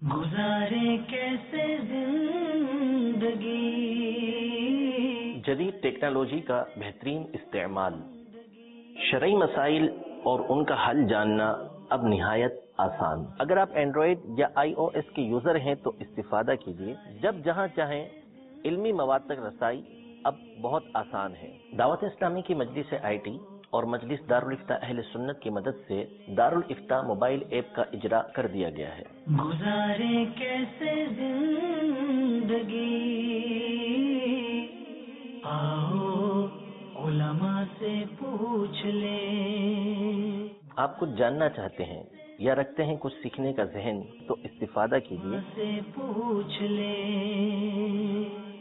गुजारे कैसे जिंदगी। जदीद टेक्नोलॉजी का बेहतरीन इस्तेमाल, शरई मसाइल और उनका हल जानना अब निहायत आसान। अगर आप एंड्रॉयड या iOS के यूजर हैं तो इस्तिफादा कीजिए। जब जहां चाहें इल्मी मवाद तक रसाई अब बहुत आसान है। दावत इस्लामी की मजलिस IT और मजलिस दारुल इफ्ता अहले सुन्नत की मदद से दारुल इफ्ता मोबाइल ऐप का इजरा कर दिया गया है। गुजारे कैसे जिंदगी, आओ उलमा से पूछ ले। आप कुछ जानना चाहते हैं या रखते हैं कुछ सीखने का जहन, तो इस्तिफादा कीजिए। से पूछ ले।